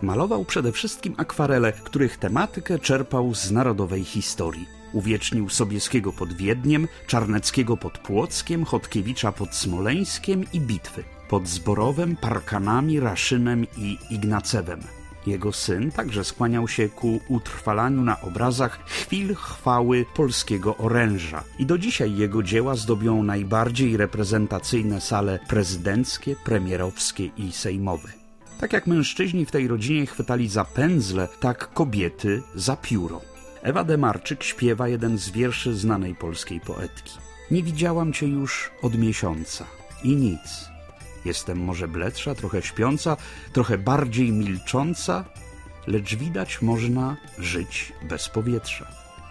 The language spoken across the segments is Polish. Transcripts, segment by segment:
Malował przede wszystkim akwarele, których tematykę czerpał z narodowej historii. Uwiecznił Sobieskiego pod Wiedniem, Czarneckiego pod Płockiem, Chodkiewicza pod Smoleńskiem i bitwy pod Zborowem, Parkanami, Raszynem i Ignacewem. Jego syn także skłaniał się ku utrwalaniu na obrazach chwil chwały polskiego oręża i do dzisiaj jego dzieła zdobią najbardziej reprezentacyjne sale prezydenckie, premierowskie i sejmowe. Tak jak mężczyźni w tej rodzinie chwytali za pędzle, tak kobiety za pióro. Ewa Demarczyk śpiewa jeden z wierszy znanej polskiej poetki. Nie widziałam cię już od miesiąca i nic. Jestem może bledsza, trochę śpiąca, trochę bardziej milcząca, lecz widać można żyć bez powietrza.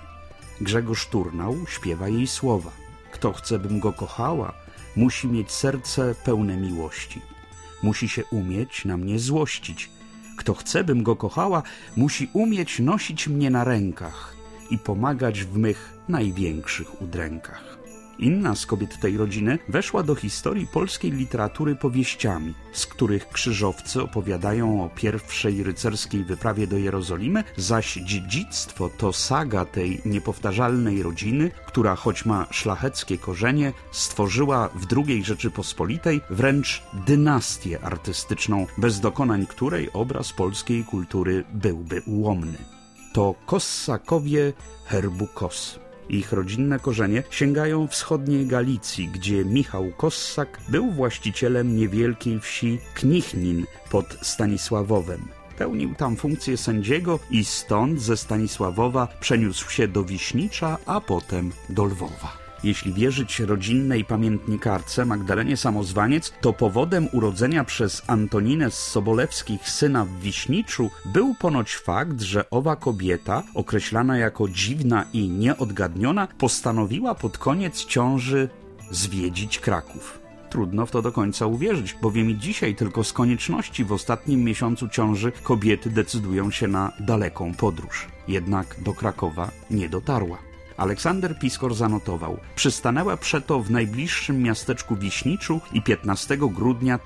Grzegorz Turnał śpiewa jej słowa. Kto chce, bym go kochała, musi mieć serce pełne miłości. Musi się umieć na mnie złościć. Kto chce, bym go kochała, musi umieć nosić mnie na rękach i pomagać w mych największych udrękach. Inna z kobiet tej rodziny weszła do historii polskiej literatury powieściami, z których krzyżowcy opowiadają o pierwszej rycerskiej wyprawie do Jerozolimy, zaś dziedzictwo to saga tej niepowtarzalnej rodziny, która choć ma szlacheckie korzenie, stworzyła w II Rzeczypospolitej wręcz dynastię artystyczną, bez dokonań której obraz polskiej kultury byłby ułomny. To Kossakowie herbu Kos. Ich rodzinne korzenie sięgają wschodniej Galicji, gdzie Michał Kossak był właścicielem niewielkiej wsi Knichnin pod Stanisławowem. Pełnił tam funkcję sędziego i stąd ze Stanisławowa przeniósł się do Wiśnicza, a potem do Lwowa. Jeśli wierzyć rodzinnej pamiętnikarce Magdalenie Samozwaniec, to powodem urodzenia przez Antoninę z Sobolewskich syna w Wiśniczu był ponoć fakt, że owa kobieta, określana jako dziwna i nieodgadniona, postanowiła pod koniec ciąży zwiedzić Kraków. Trudno w to do końca uwierzyć, bowiem i dzisiaj tylko z konieczności w ostatnim miesiącu ciąży kobiety decydują się na daleką podróż. Jednak do Krakowa nie dotarła. Aleksander Piskor zanotował: przystanęła przeto w najbliższym miasteczku Wiśniczu i 15 grudnia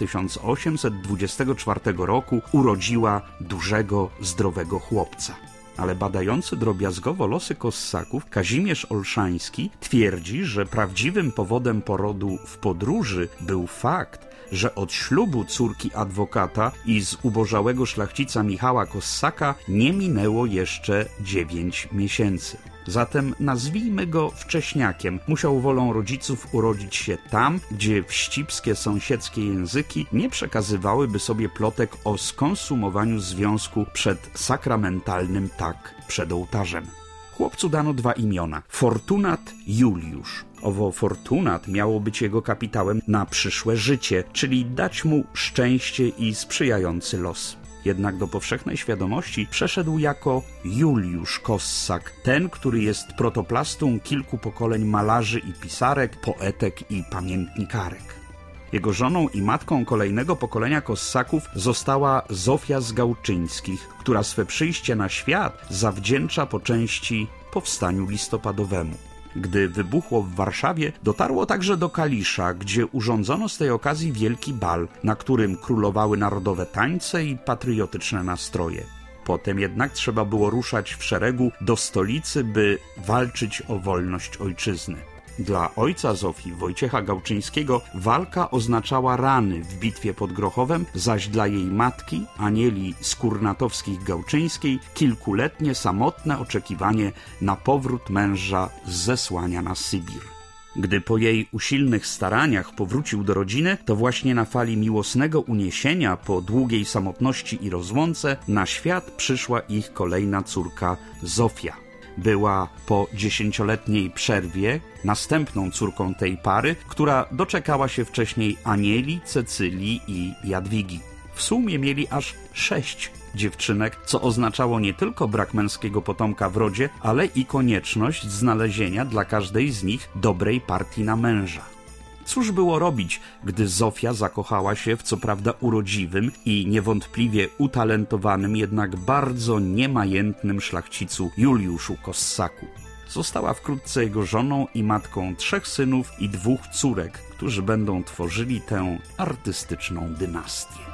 1824 roku urodziła dużego, zdrowego chłopca. Ale badający drobiazgowo losy Kossaków Kazimierz Olszański twierdzi, że prawdziwym powodem porodu w podróży był fakt, że od ślubu córki adwokata i z ubożałego szlachcica Michała Kossaka nie minęło jeszcze 9 miesięcy. Zatem nazwijmy go wcześniakiem. Musiał wolą rodziców urodzić się tam, gdzie wścibskie sąsiedzkie języki nie przekazywałyby sobie plotek o skonsumowaniu związku przed sakramentalnym przed ołtarzem. Chłopcu dano 2 imiona: Fortunat Juliusz. Owo Fortunat miało być jego kapitałem na przyszłe życie, czyli dać mu szczęście i sprzyjający los. Jednak do powszechnej świadomości przeszedł jako Juliusz Kossak, ten, który jest protoplastą kilku pokoleń malarzy i pisarek, poetek i pamiętnikarek. Jego żoną i matką kolejnego pokolenia Kossaków została Zofia z Gałczyńskich, która swe przyjście na świat zawdzięcza po części powstaniu listopadowemu. Gdy wybuchło w Warszawie, dotarło także do Kalisza, gdzie urządzono z tej okazji wielki bal, na którym królowały narodowe tańce i patriotyczne nastroje. Potem jednak trzeba było ruszać w szeregu do stolicy, by walczyć o wolność ojczyzny. Dla ojca Zofii, Wojciecha Gałczyńskiego, walka oznaczała rany w bitwie pod Grochowem, zaś dla jej matki, Anieli Skórnatowskich-Gałczyńskiej, kilkuletnie samotne oczekiwanie na powrót męża z zesłania na Sybir. Gdy po jej usilnych staraniach powrócił do rodziny, to właśnie na fali miłosnego uniesienia po długiej samotności i rozłące na świat przyszła ich kolejna córka Zofia. Była po 10-letniej przerwie następną córką tej pary, która doczekała się wcześniej Anieli, Cecylii i Jadwigi. W sumie mieli aż 6 dziewczynek, co oznaczało nie tylko brak męskiego potomka w rodzie, ale i konieczność znalezienia dla każdej z nich dobrej partii na męża. Cóż było robić, gdy Zofia zakochała się w co prawda urodziwym i niewątpliwie utalentowanym, jednak bardzo niemajętnym szlachcicu Juliuszu Kossaku. Została wkrótce jego żoną i matką 3 synów i 2 córek, którzy będą tworzyli tę artystyczną dynastię.